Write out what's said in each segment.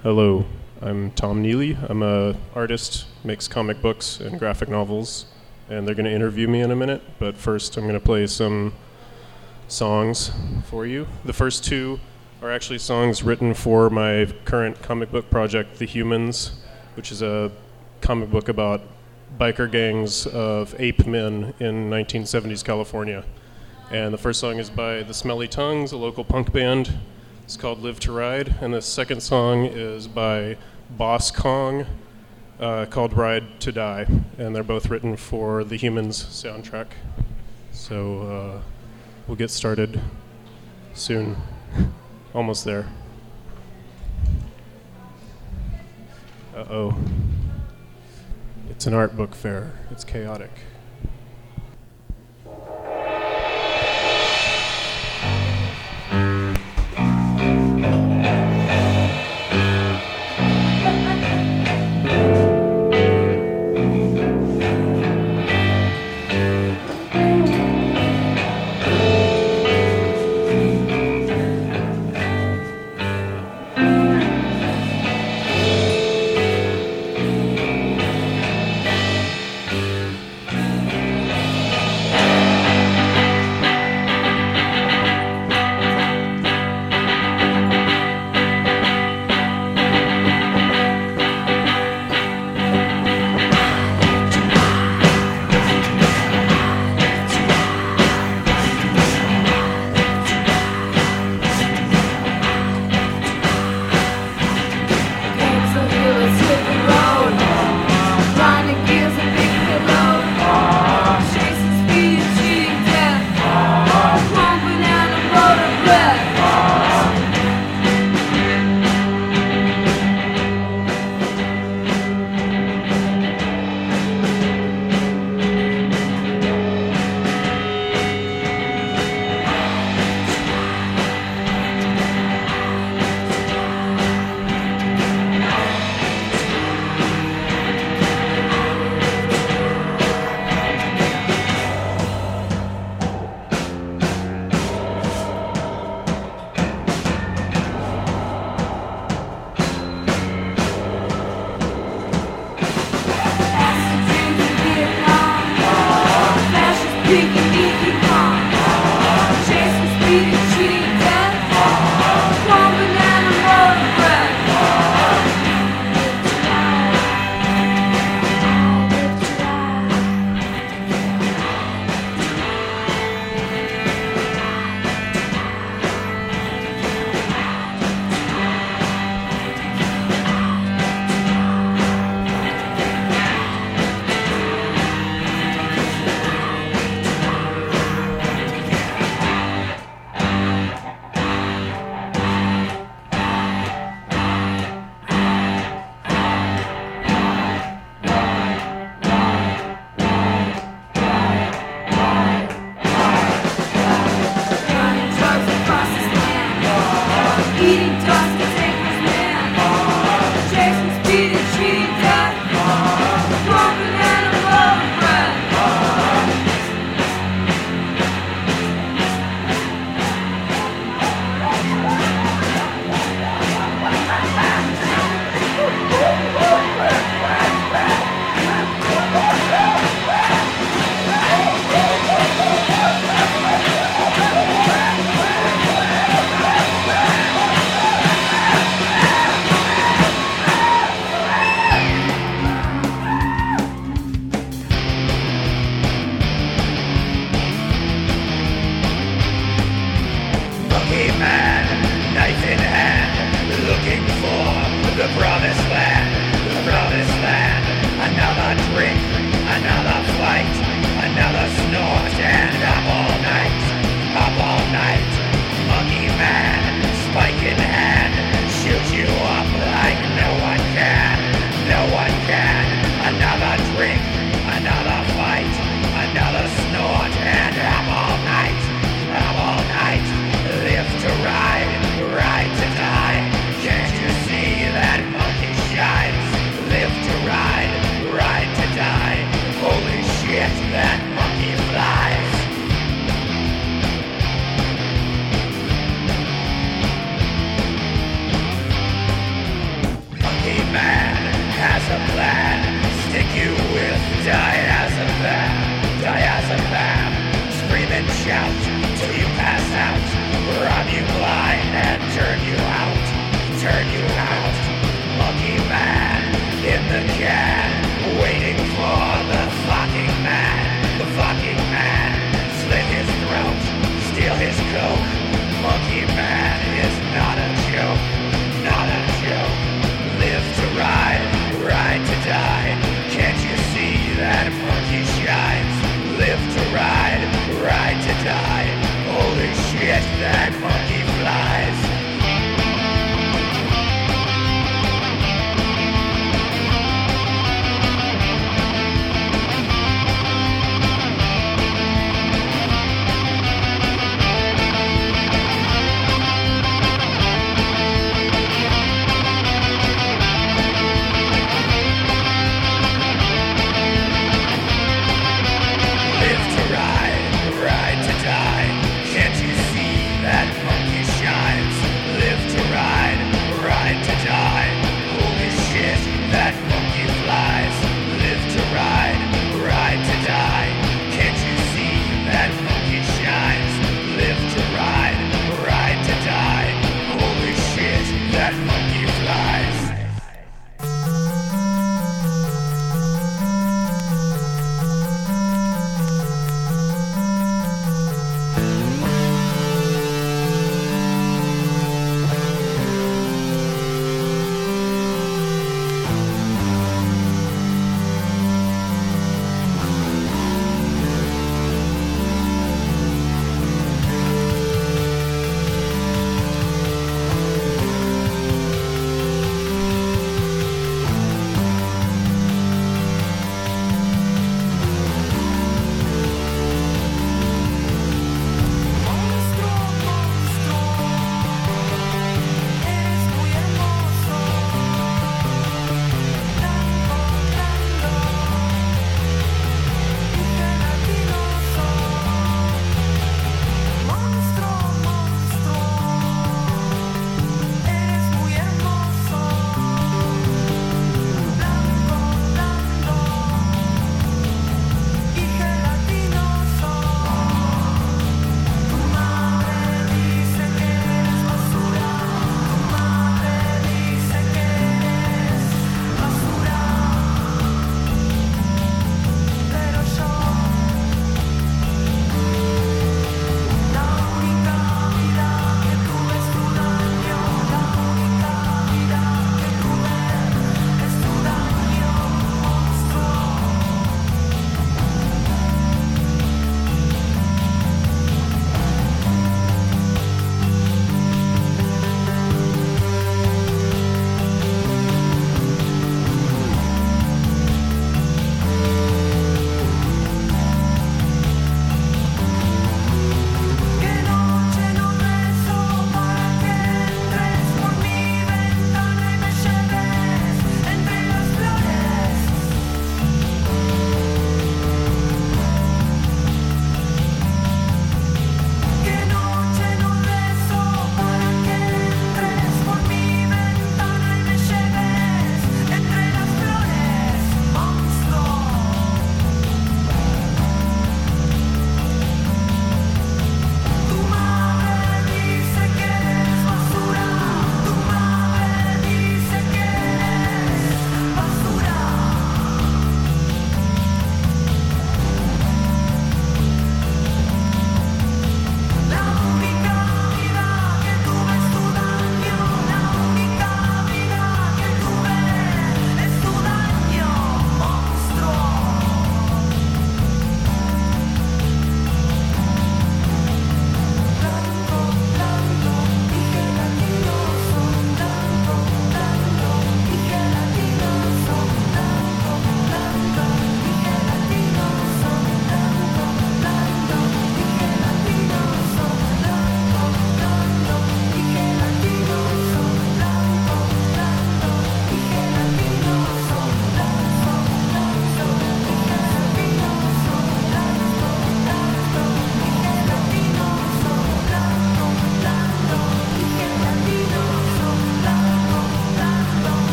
Hello, I'm Tom Neely. I'm a artist, makes comic books and graphic novels, and they're going to interview me in a minute, but first I'm going to play some songs for you. The first two are actually songs written for my current comic book project, The Humans, which is a comic book about biker gangs of ape men in 1970s California. And the first song is by The Smelly Tongues, a local punk band. It's called Live to Ride, and the second song is by Boss Kong, called Ride to Die, and they're both written for the Humans soundtrack. So we'll get started soon. Almost there. Uh-oh. It's an art book fair. It's chaotic. you out. Monkey man in the can, waiting for the fucking man. The fucking man, slit his throat, steal his coke. Monkey man is not a joke, not a joke. Live to ride, ride to die. Can't you see that monkey shines? Live to ride, ride to die. Holy shit, that monkey flies.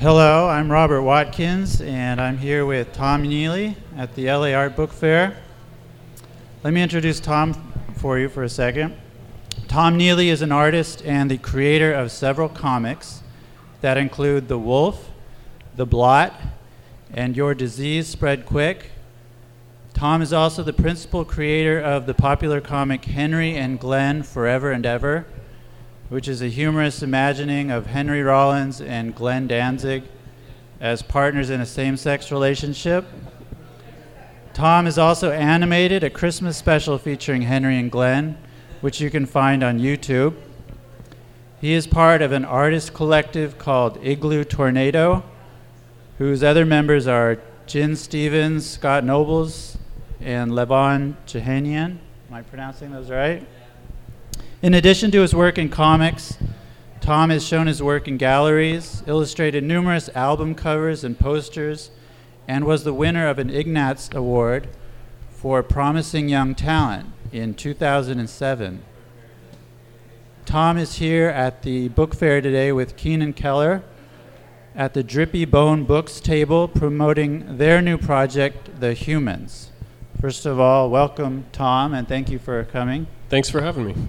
Hello, I'm Robert Watkins, and I'm here with Tom Neely at the LA Art Book Fair. Let me introduce Tom for you for a second. Tom Neely is an artist and the creator of several comics that include The Wolf, The Blot, and Your Disease Spread Quick. Tom is also the principal creator of the popular comic Henry and Glenn Forever and Ever, which is a humorous imagining of Henry Rollins and Glenn Danzig as partners in a same-sex relationship. Tom has also animated a Christmas special featuring Henry and Glenn, which you can find on YouTube. He is part of an artist collective called Igloo Tornado, whose other members are Jin Stevens, Scott Nobles, and Levon Jehanian. Am I pronouncing those right? In addition to his work in comics, Tom has shown his work in galleries, illustrated numerous album covers and posters, and was the winner of an Ignatz Award for Promising Young Talent in 2007. Tom is here at the book fair today with Keenan Keller at the Drippy Bone Books table promoting their new project, The Humans. First of all, welcome, Tom, and thank you for coming. Thanks for having me.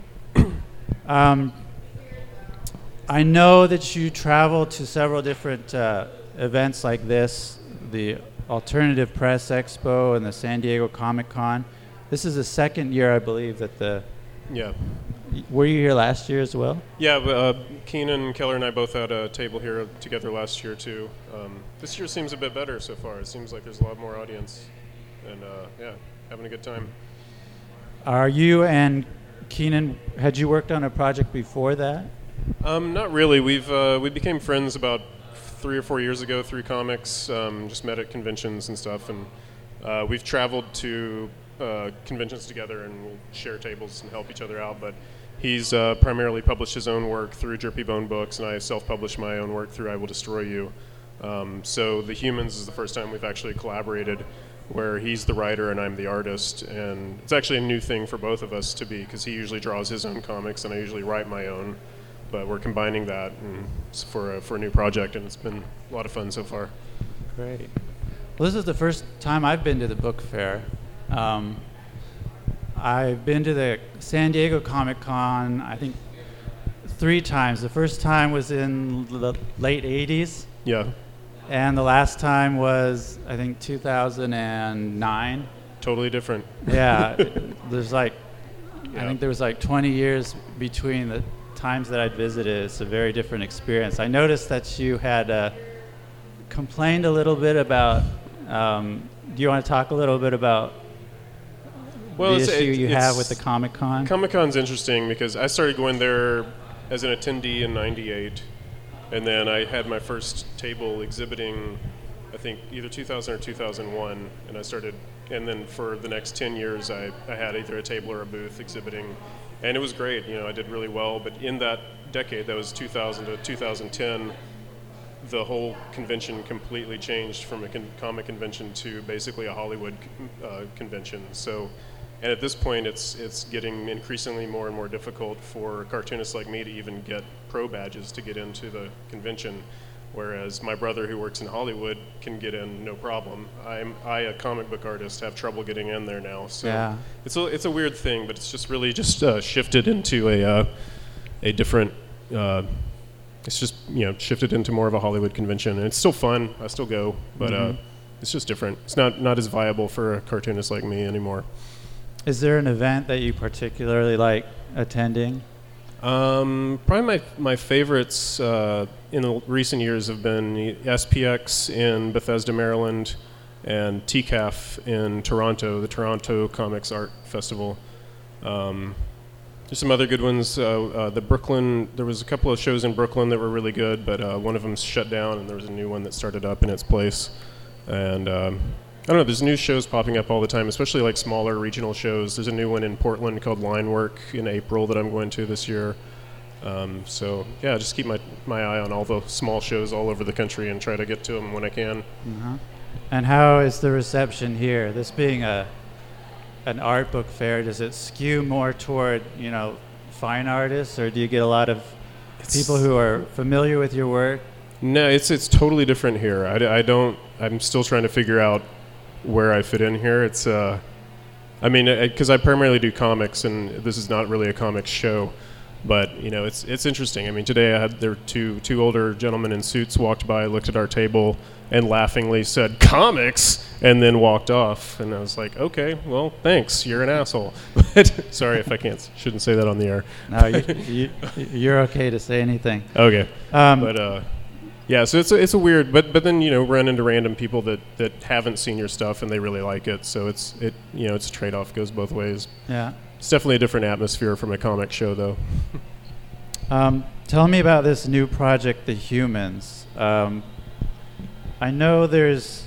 I know that you travel to several different events like this, the Alternative Press Expo and the San Diego Comic Con. This is the second year, I believe, that Yeah. Were you here last year as well? Yeah, Keenan, Keller, and I both had a table here together last year, too. This year seems a bit better so far. It seems like there's a lot more audience. And, having a good time. Are you and Keenan, had you worked on a project before that? Not really. We became friends about 3 or 4 years ago through comics. Just met at conventions and stuff, and we've traveled to conventions together and we'll share tables and help each other out. But he's primarily published his own work through Drippy Bone Books, and I self-published my own work through I Will Destroy You. So The Humans is the first time we've actually collaborated, where he's the writer and I'm the artist, and it's actually a new thing for both of us to be, because he usually draws his own comics and I usually write my own, but we're combining that and for a new project, and it's been a lot of fun so far. Great. Well, this is the first time I've been to the book fair. I've been to the San Diego Comic Con, I think 3 times. The first time was in the late 80s. Yeah. And the last time was, I think, 2009. Totally different. Yeah, there's like, Yeah. I think there was like 20 years between the times that I'd visited. It's a very different experience. I noticed that you had complained a little bit about, do you want to talk a little bit about the issue you have with the Comic-Con? Comic-Con's interesting because I started going there as an attendee in '98. And then I had my first table exhibiting, I think, either 2000 or 2001. And then for the next 10 years, I had either a table or a booth exhibiting. And it was great, I did really well. But in that decade, that was 2000 to 2010, the whole convention completely changed from a comic convention to basically a Hollywood convention. And at this point, it's getting increasingly more and more difficult for cartoonists like me to even get pro badges to get into the convention, whereas my brother who works in Hollywood can get in no problem. I, a comic book artist, have trouble getting in there now. So yeah. It's a weird thing, but it's just really just shifted into a different. It's just shifted into more of a Hollywood convention, and it's still fun. I still go, but it's just different. It's not as viable for a cartoonist like me anymore. Is there an event that you particularly like attending? Probably my favorites in the recent years have been SPX in Bethesda, Maryland, and TCAF in Toronto, the Toronto Comics Art Festival. There's some other good ones. There was a couple of shows in Brooklyn that were really good, but one of them's shut down, and there was a new one that started up in its place. And I don't know, there's new shows popping up all the time, especially like smaller regional shows. There's a new one in Portland called Linework in April that I'm going to this year. Just keep my eye on all the small shows all over the country and try to get to them when I can. Mm-hmm. And how is the reception here? This being an art book fair, does it skew more toward, fine artists, or do you get a lot of people who are familiar with your work? No, it's totally different here. I'm still trying to figure out where I fit in here. It's I mean, because I primarily do comics, and this is not really a comics show, but it's interesting. I mean, today there were two older gentlemen in suits walked by, looked at our table, and laughingly said "comics," and then walked off. And I was like, okay, well, thanks. You're an asshole. Sorry if I shouldn't say that on the air. No, you're okay to say anything. Okay, but. Yeah, so it's a weird, but then run into random people that haven't seen your stuff and they really like it. So it's a trade-off, goes both ways. Yeah. It's definitely a different atmosphere from a comic show, though. Tell me about this new project, The Humans. I know there's.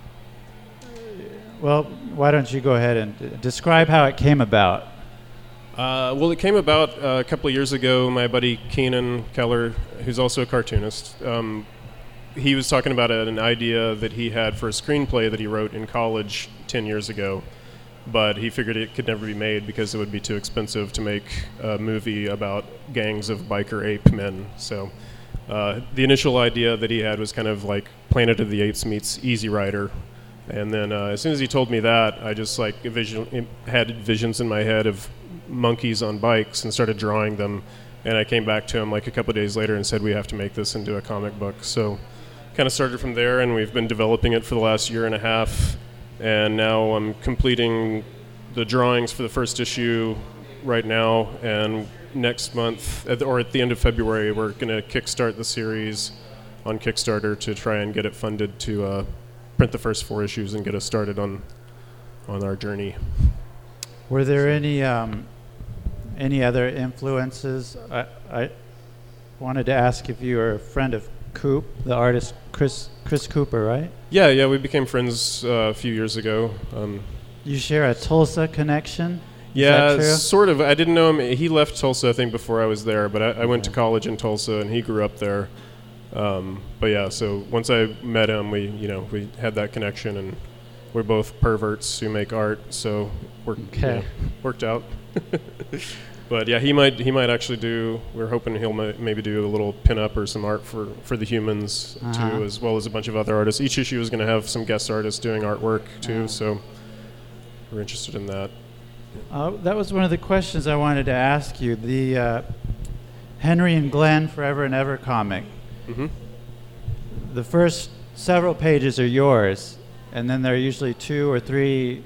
Well, why don't you go ahead and describe how it came about? Well, it came about a couple of years ago. My buddy Keenan Keller, who's also a cartoonist, he was talking about an idea that he had for a screenplay that he wrote in college 10 years ago, but he figured it could never be made because it would be too expensive to make a movie about gangs of biker ape men. So the initial idea that he had was kind of like Planet of the Apes meets Easy Rider. And then as soon as he told me that, I just had visions in my head of monkeys on bikes and started drawing them. And I came back to him like a couple of days later and said, we have to make this into a comic book. So kind of started from there, and we've been developing it for the last year and a half. And now I'm completing the drawings for the first issue right now. And next month, or at the end of February, we're going to kickstart the series on Kickstarter to try and get it funded to print the first 4 issues and get us started on our journey. Were there any other influences? I wanted to ask if you were a friend of Coop, the artist Chris Cooper, right? Yeah, we became friends a few years ago. You share a Tulsa connection? Yeah, sort of. I didn't know him. He left Tulsa, I think, before I was there, but I went to college in Tulsa, and he grew up there. But yeah, so once I met him, we had that connection, and we're both perverts who make art, so worked out. But yeah, he might actually do. We're hoping he'll maybe do a little pinup or some art for the Humans too, as well as a bunch of other artists. Each issue is going to have some guest artists doing artwork too, so we're interested in that. That was one of the questions I wanted to ask you. The Henry and Glenn Forever and Ever comic. Mm-hmm. The first several pages are yours, and then there are usually 2 or 3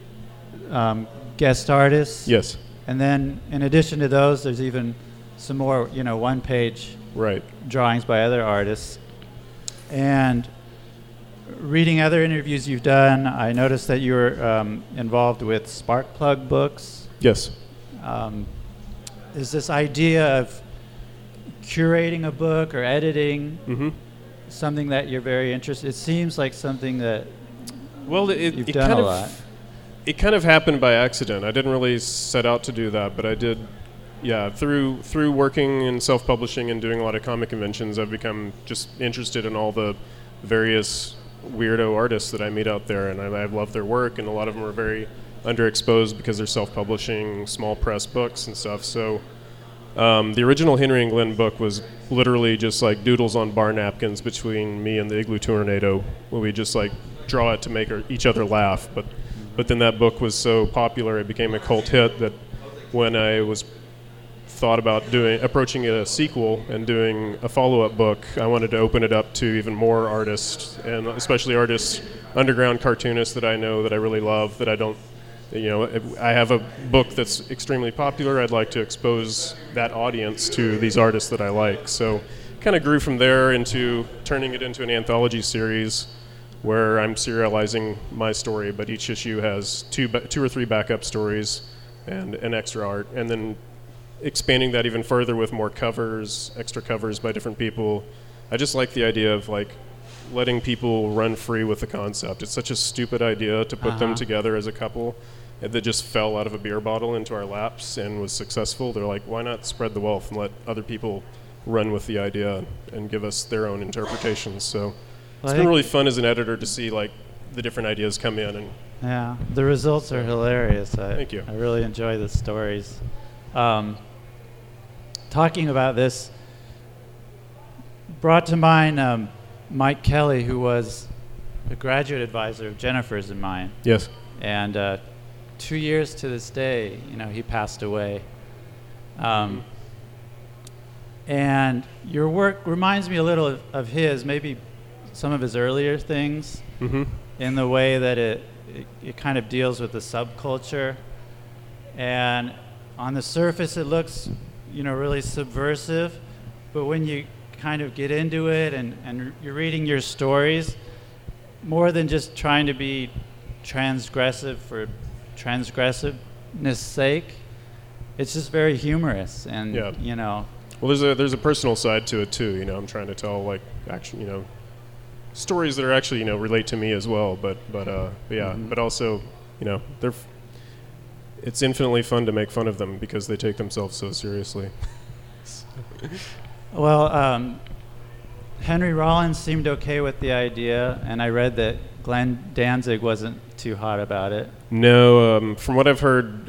guest artists. Yes. And then, in addition to those, there's even some more, one-page drawings by other artists. And reading other interviews you've done, I noticed that you were involved with Sparkplug Books. Yes. Is this idea of curating a book or editing something that you're very interested in? It seems like something that you've done a lot. It kind of happened by accident. I didn't really set out to do that, but I did. Yeah, through working in self-publishing and doing a lot of comic conventions, I've become just interested in all the various weirdo artists that I meet out there, and I love their work, and a lot of them are very underexposed because they're self-publishing small press books and stuff. So the original Henry and Glenn book was literally just like doodles on bar napkins between me and the Igloo Tornado, where we just like draw it to make each other laugh. But then that book was so popular, it became a cult hit that when I was thought about approaching a sequel and doing a follow-up book, I wanted to open it up to even more artists, and especially artists, underground cartoonists that I know that I really love, that I don't, if I have a book that's extremely popular, I'd like to expose that audience to these artists that I like. So kind of grew from there into turning it into an anthology series where I'm serializing my story, but each issue has 2 or 3 backup stories and an extra art, and then expanding that even further with more covers, extra covers by different people. I just like the idea of like letting people run free with the concept. It's such a stupid idea to put them together as a couple that just fell out of a beer bottle into our laps and was successful. They're like, why not spread the wealth and let other people run with the idea and give us their own interpretations? So it's been really fun as an editor to see like the different ideas come in. And yeah, the results are hilarious. Thank you. I really enjoy the stories. Talking about this brought to mind Mike Kelly, who was a graduate advisor of Jennifer's and mine. Yes. And 2 years to this day, he passed away. And your work reminds me a little of his, maybe some of his earlier things, in the way that it kind of deals with the subculture. And on the surface, it looks, really subversive. But when you kind of get into it and you're reading your stories, more than just trying to be transgressive for transgressiveness sake, it's just very humorous. And, Well, there's a personal side to it too. I'm trying to tell like actually, stories that are actually relate to me as well. But yeah, but also it's infinitely fun to make fun of them because they take themselves so seriously. Well, Henry Rollins seemed okay with the idea, and I read that Glenn Danzig wasn't too hot about it. No, from what I've heard,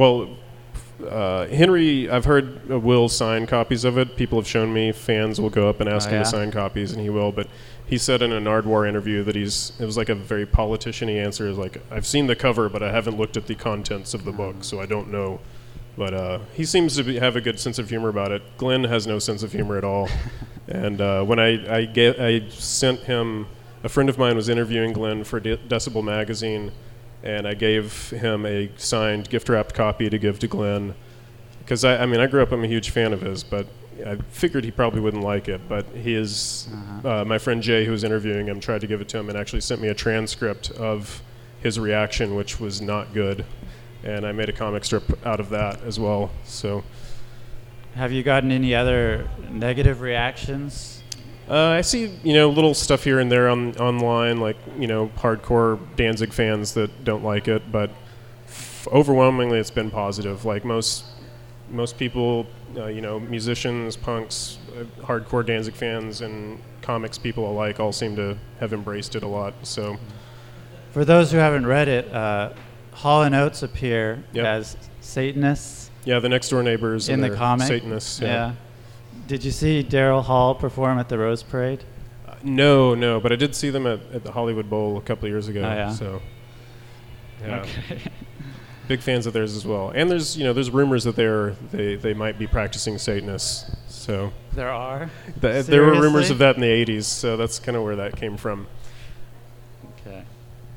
Henry, I've heard will sign copies of it. People have shown me, fans will go up and ask him to sign copies, and he will. But he said in a Nardwuar interview that it was like a very politician-y answer. Is like, I've seen the cover, but I haven't looked at the contents of the book, so I don't know. But he seems to have a good sense of humor about it. Glenn has no sense of humor at all. And when I sent him, a friend of mine was interviewing Glenn for Decibel magazine, and I gave him a signed gift-wrapped copy to give to Glenn. Because I grew up, I'm a huge fan of his, but I figured he probably wouldn't like it. But my friend Jay, who was interviewing him, tried to give it to him and actually sent me a transcript of his reaction, which was not good. And I made a comic strip out of that as well. So, have you gotten any other negative reactions? I see, little stuff here and there online, like, hardcore Danzig fans that don't like it, but overwhelmingly it's been positive. Like most people, musicians, punks, hardcore Danzig fans, and comics people alike all seem to have embraced it a lot. So, for those who haven't read it, Hall and Oates appear as Satanists. Yeah, the next door neighbors in the comic. Satanists. Yeah. Did you see Daryl Hall perform at the Rose Parade? No, but I did see them at the Hollywood Bowl a couple of years ago. Oh, yeah. So, yeah. Okay. Big fans of theirs as well. And there's rumors that they might be practicing Satanists. So there are. There were rumors of that in the 80s. So that's kind of where that came from. Okay.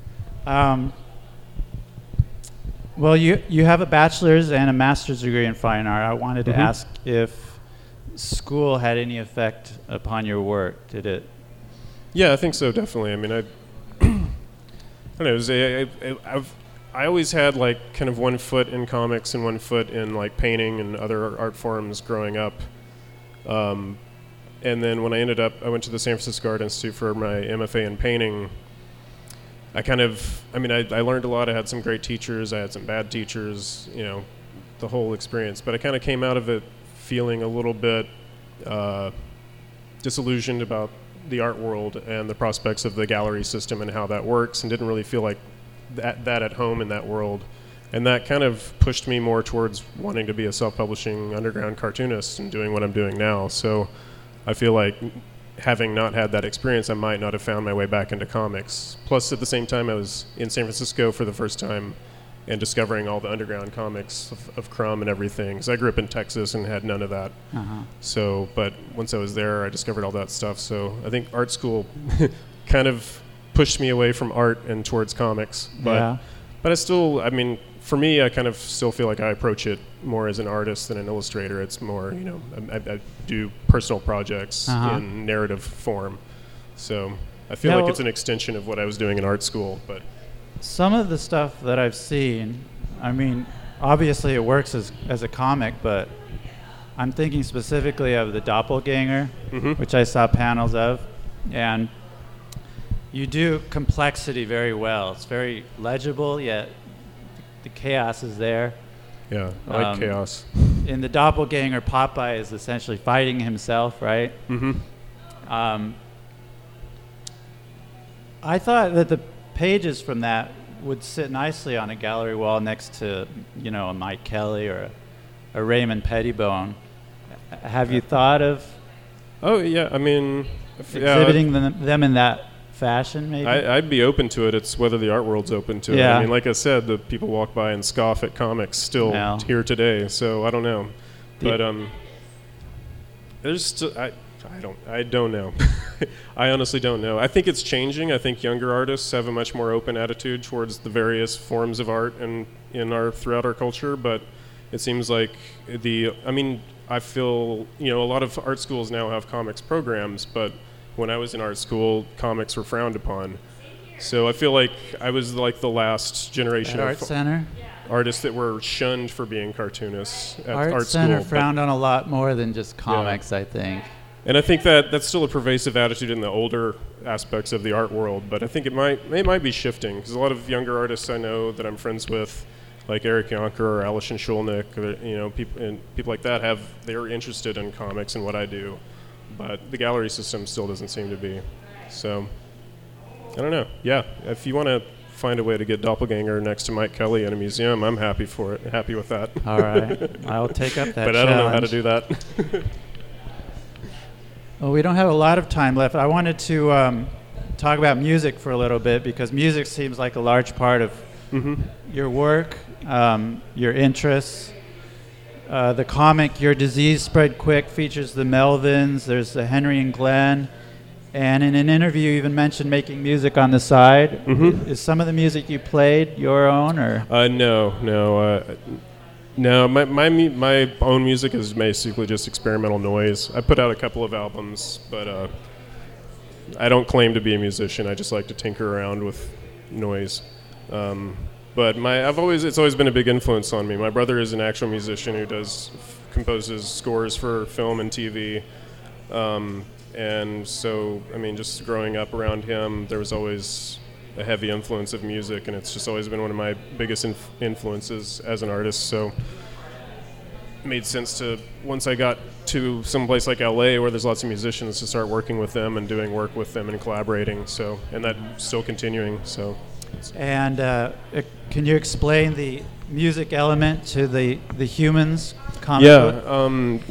Well, you have a bachelor's and a master's degree in fine art. I wanted to ask if school had any effect upon your work. Did it? Yeah, I think so, definitely. I mean, I don't know. I always had like kind of one foot in comics and one foot in like painting and other art forms growing up. And then when I went to the San Francisco Art Institute for my MFA in painting. I learned a lot. I had some great teachers. I had some bad teachers, the whole experience. But I kind of came out of it feeling a little bit disillusioned about the art world and the prospects of the gallery system and how that works, and didn't really feel like that at home in that world. And that kind of pushed me more towards wanting to be a self-publishing underground cartoonist and doing what I'm doing now. So I feel like having not had that experience, I might not have found my way back into comics. Plus, at the same time, I was in San Francisco for the first time and discovering all the underground comics of Crumb and everything. Because I grew up in Texas and had none of that. So, but once I was there, I discovered all that stuff. So I think art school kind of pushed me away from art and towards comics. But I still, for me, I kind of still feel like I approach it more as an artist than an illustrator. It's more, I do personal projects in narrative form. So I feel like it's an extension of what I was doing in art school. But some of the stuff that I've seen, obviously it works as a comic, but I'm thinking specifically of the Doppelganger, which I saw panels of. And you do complexity very well. It's very legible, yet the chaos is there. Yeah, I like chaos. In the Doppelganger, Popeye is essentially fighting himself, right? I thought that the pages from that would sit nicely on a gallery wall next to, a Mike Kelly or a Raymond Pettibone. Have you thought of? Oh yeah, exhibiting them in that fashion, maybe? I'd be open to it. It's whether the art world's open to it. Yeah. I mean, like I said, the people walk by and scoff at comics still No. here today. So I don't know, but there's still, I don't know. I honestly don't know. I think it's changing. I think younger artists have a much more open attitude towards the various forms of art and throughout our culture. But it seems like I feel a lot of art schools now have comics programs, but when I was in art school, comics were frowned upon. So I feel like I was like the last generation Art of Center? artists that were shunned for being cartoonists at Art art Center school. frowned on a lot more than just comics, I think. And I think that's still a pervasive attitude in the older aspects of the art world, but I think it might be shifting, because a lot of younger artists I know that I'm friends with, like Eric Yonker or Alison Schulnick, people like that they're interested in comics and what I do, but the gallery system still doesn't seem to be. So I don't know. Yeah, if you want to find a way to get Doppelganger next to Mike Kelly in a museum, I'm happy with that. All right. I'll take up that But challenge. I don't know how to do that. Well, we don't have a lot of time left. I wanted to talk about music for a little bit, because music seems like a large part of your work, your interests. The comic Your Disease Spread Quick features the Melvins. There's the Henry and Glenn. And in an interview, you even mentioned making music on the side. Is some of the music you played your own, or? No. My own music is basically just experimental noise. I put out a couple of albums, but I don't claim to be a musician. I just like to tinker around with noise. But it's always been a big influence on me. My brother is an actual musician who composes scores for film and TV. And so, just growing up around him, there was always a heavy influence of music, and it's just always been one of my biggest influences as an artist. So it made sense to, once I got to some place like LA where there's lots of musicians, to start working with them and doing work with them and collaborating. So, and that's still continuing. So. And can you explain the music element to the Humans comic book?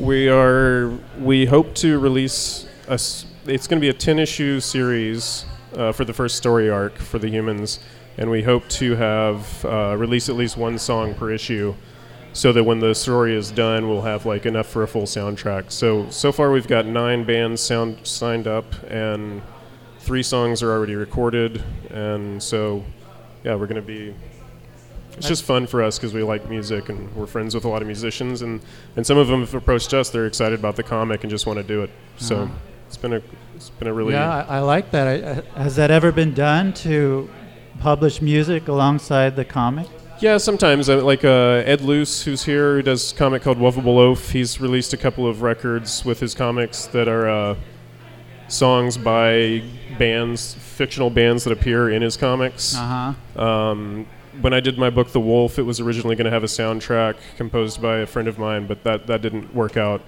We hope to release it's going to be a 10-issue series for the first story arc for the Humans, and we hope to have release at least one song per issue, so that when the story is done, we'll have enough for a full soundtrack. So far we've got 9 bands signed up, and 3 songs are already recorded, and so we're going to be. It's just fun for us because we like music and we're friends with a lot of musicians, and some of them have approached us. They're excited about the comic and just want to do it. So it's been a really. Yeah, I like that. Has that ever been done, to publish music alongside the comic? Yeah, sometimes. Ed Luce, who's here, who does a comic called Wuffable Loaf, he's released a couple of records with his comics that are songs by fictional bands that appear in his comics. When I did my book, The Wolf, it was originally going to have a soundtrack composed by a friend of mine, but that didn't work out.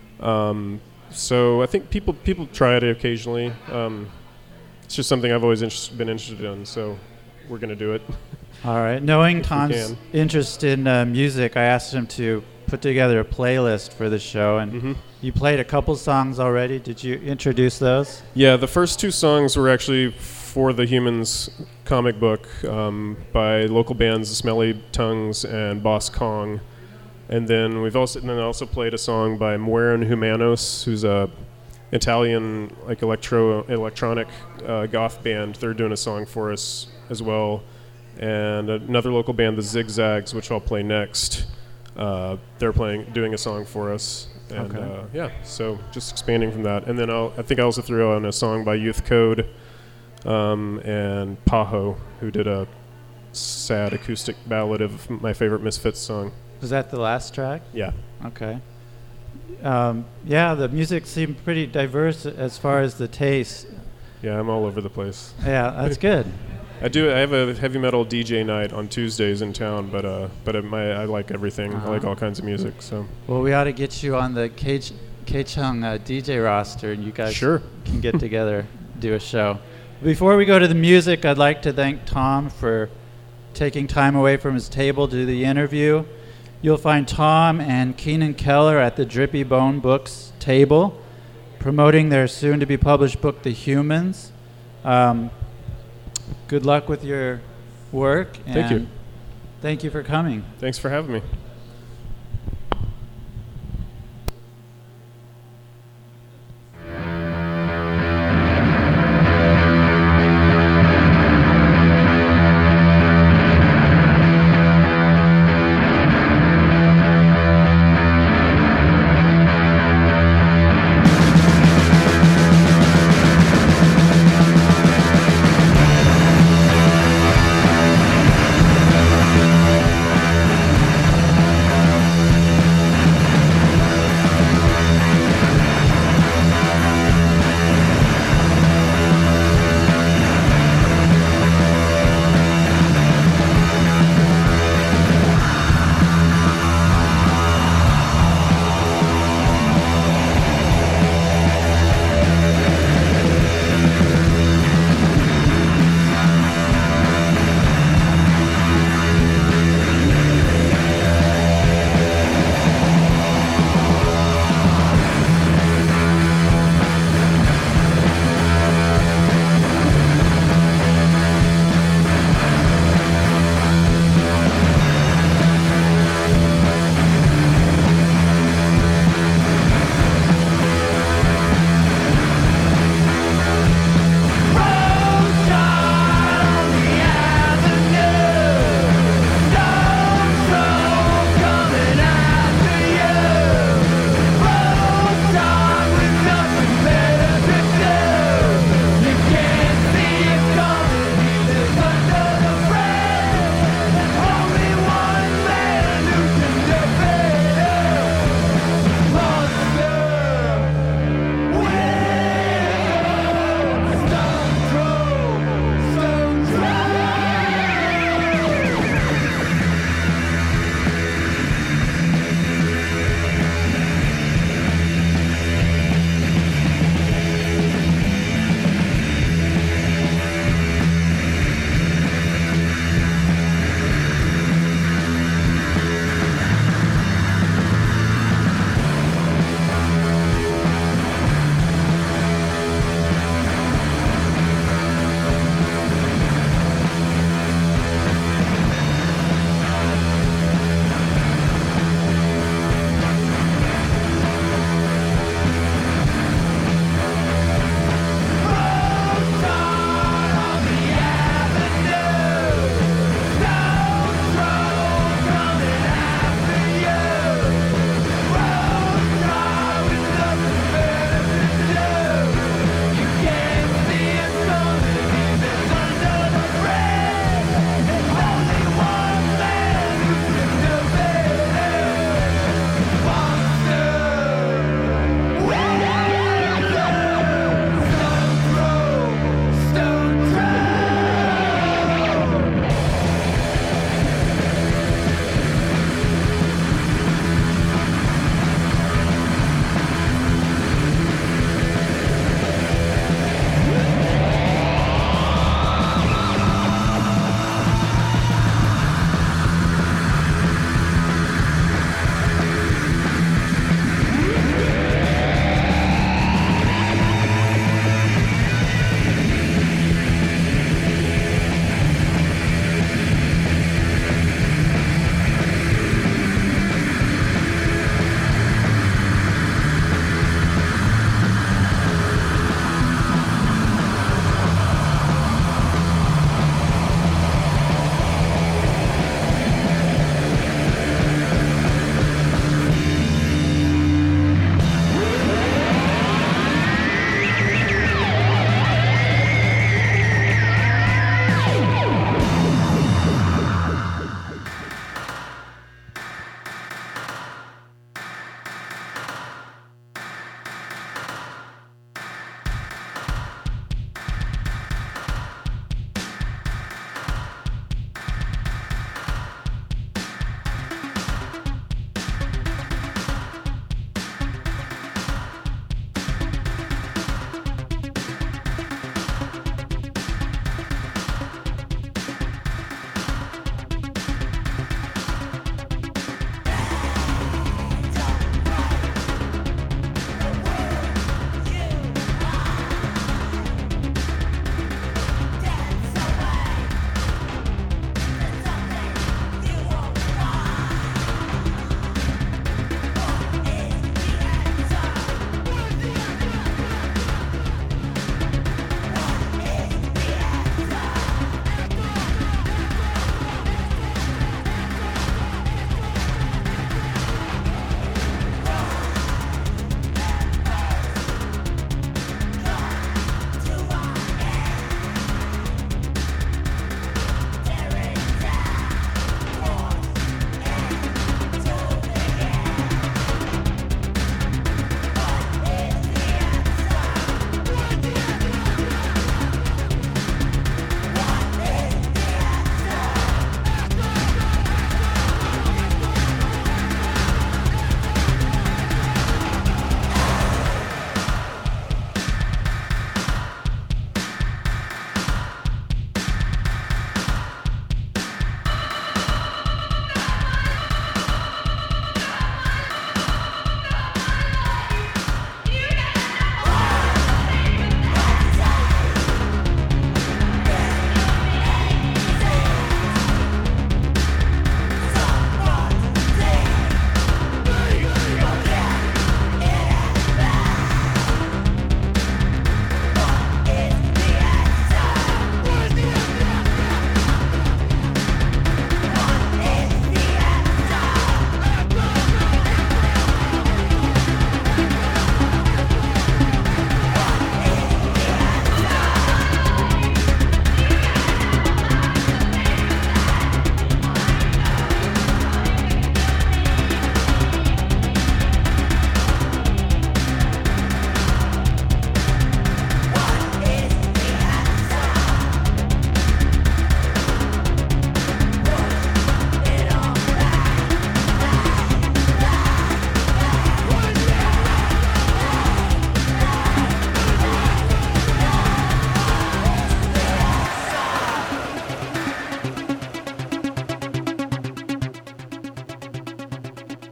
So I think people try it occasionally. It's just something I've always been interested in, so we're going to do it. All right. Knowing Tom's interest in music, I asked him to put together a playlist for the show, and you played a couple songs already. Did you introduce those? Yeah, the first 2 songs were actually for the Humans comic book by local bands The Smelly Tongues and Boss Kong. And then I also played a song by Mueren Humanos, who's a Italian electronic goth band. They're doing a song for us as well. And another local band, the Zigzags, which I'll play next. They're doing a song for us. And so just expanding from that. And then I think I also threw on a song by Youth Code and Paho, who did a sad acoustic ballad of my favorite Misfits song. Was that the last track? Yeah. Okay. The music seemed pretty diverse as far as the taste. Yeah, I'm all over the place. Yeah, that's good. I have a heavy metal DJ night on Tuesdays in town, but I like everything. I like all kinds of music. So. Well, we ought to get you on the K-Chung DJ roster, and you guys can get together, do a show. Before we go to the music, I'd like to thank Tom for taking time away from his table to do the interview. You'll find Tom and Keenan Keller at the Drippy Bone Books table. promoting their soon-to-be published book, The Humans. Good luck with your work. Thank you. Thank you for coming. Thanks for having me.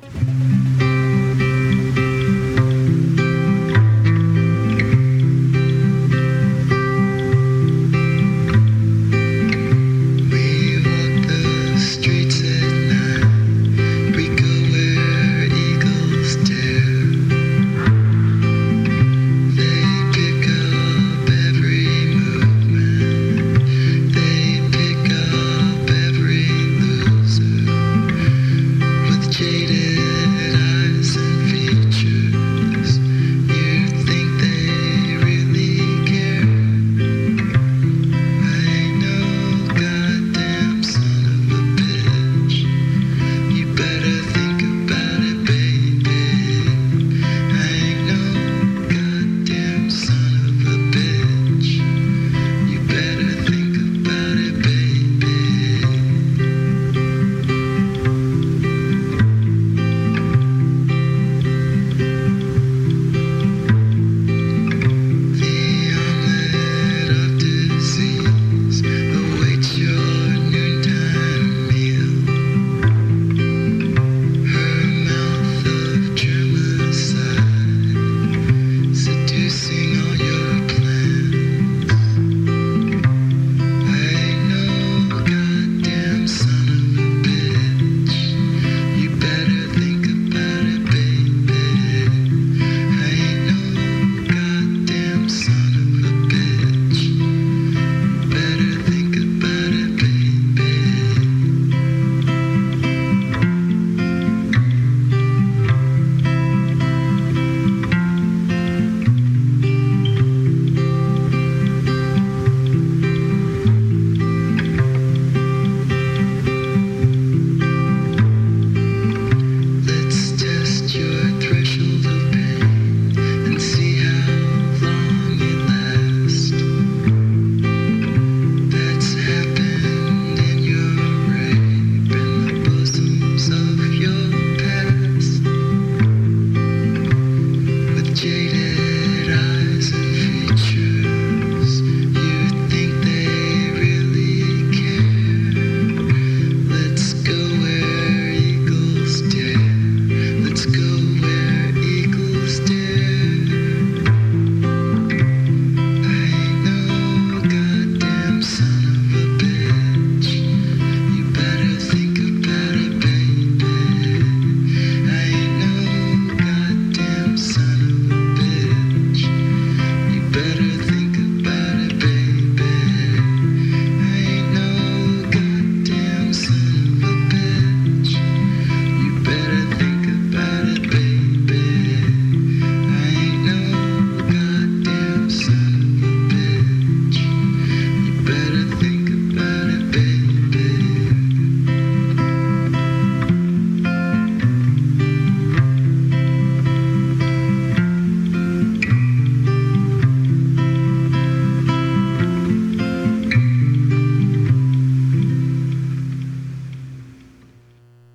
Fucking